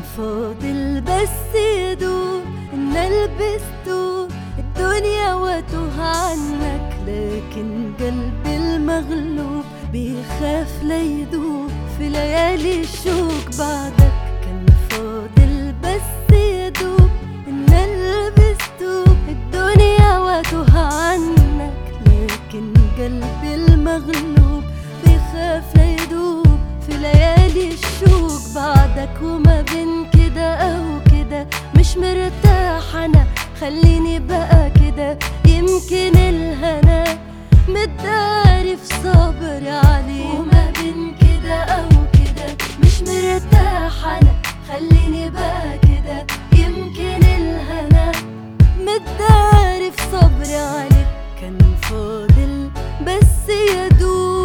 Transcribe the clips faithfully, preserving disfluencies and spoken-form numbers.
فاضل بس يدوب ان البس توب الدنيا واتوه عنك، لكن قلبي المغلوب بيخاف لا يدوب في ليالي الشوق بعدك. كان فاضل بس يدوب ان البس توب الدنيا واتوه عنك، لكن قلبي المغلوب بيخاف لا يدوب في ليالي الشوق بعدك. وما بين كده او كده مش مرتاح انا، خليني بقى كده يمكن الهنا متداري في صبري عليه. وما بين كده او كده مش مرتاح انا، خليني بقى كده يمكن الهنا متداري في صبري عليك. كان فاضل بس يدوب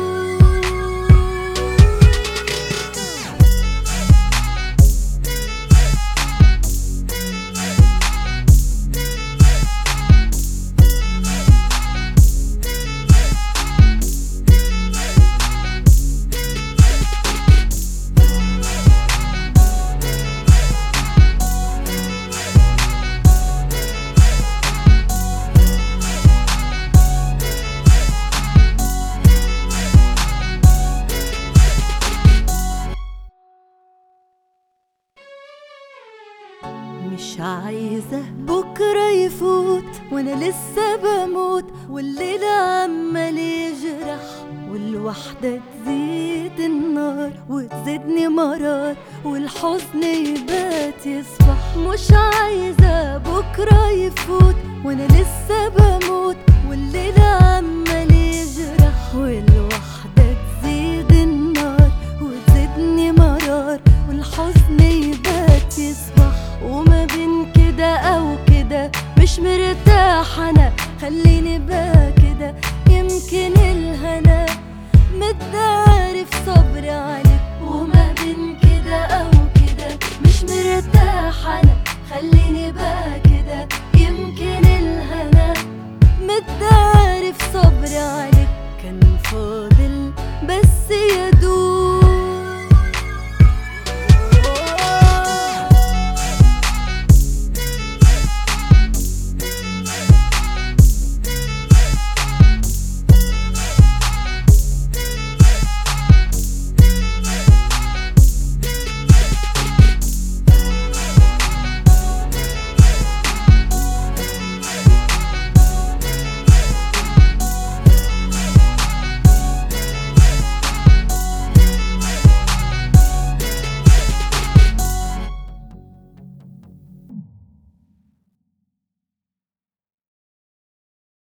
مش عايزة بكرة يفوت وانا لسه بموت، والليل عمال يجرح والوحدة تزيد النار وتزيدني مرار والحزن يبات يصبح. مش عايزة بكرة يفوت وانا لسه بموت، والليل عمال يجرح والوحدة تزيد النار وتزيدني مرار والحزن يبات يصبح. وما بين كده او كده مش مرتاح انا، خليني بقى كده يمكن الهنا متداري في صبري عليك. وما بين كده او كده مش مرتاح انا، خليني بقى كده يمكن الهنا متداري